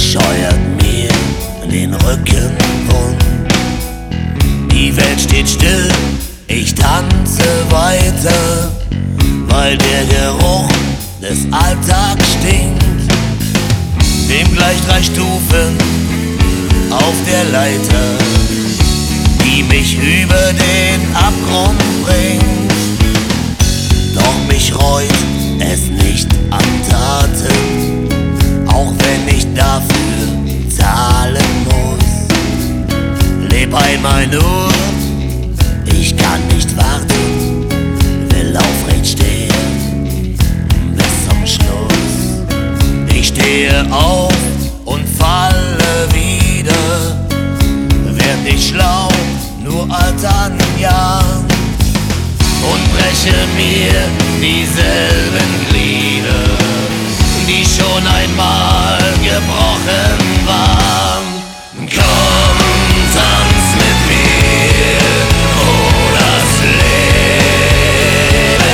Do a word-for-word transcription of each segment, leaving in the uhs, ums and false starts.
scheuert mir den Rücken wund. Die Welt steht still, ich tanze weiter, weil der Geruch des Alltags stinkt. Dem gleich drei Stufen auf der Leiter, die mich über den Abgrund bringt. Doch mich reut es nicht an Taten, auch wenn ich dafür zahlen muss. Leb einmal nur, ich kann nicht warten, will aufrecht stehen bis zum Schluss. Ich stehe auf und falle wieder, werd nicht schlau, nur alt an Jahren, und breche mir dieselben Glieder, die schon einmal gebrochen waren. Komm, tanz mit mir, wo das Leben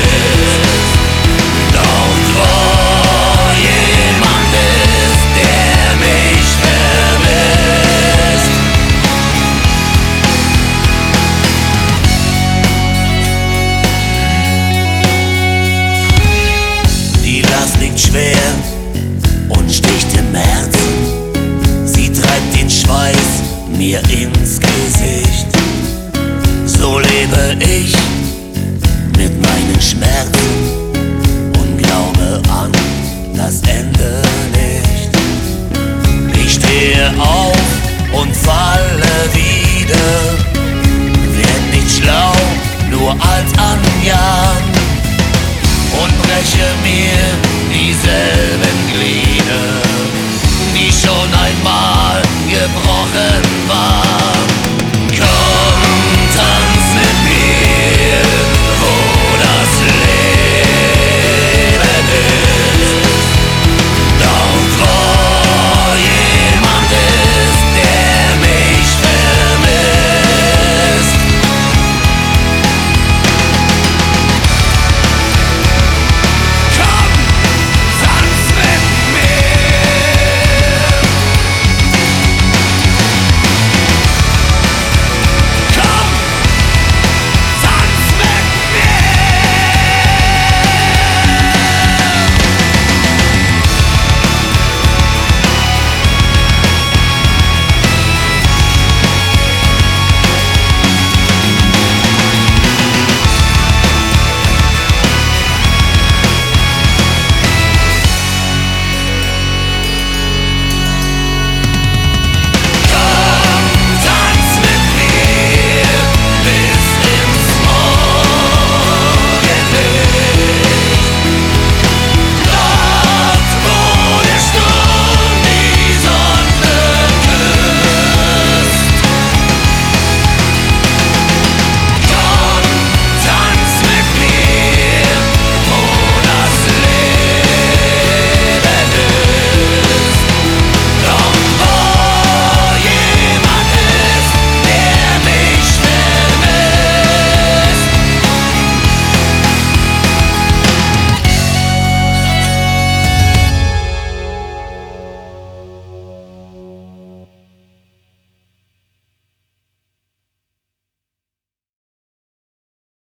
ist, dort wo jemand ist, der mich vermisst. Die Last liegt schwer und sticht im Herzen, sie treibt den Schweiß mir ins Gesicht. So lebe ich mit meinen Schmerzen und glaube an das Ende nicht. Ich stehe auf und falle wieder, werd nicht schlau, nur alt an Jahren, und breche mir dieselben Glieder,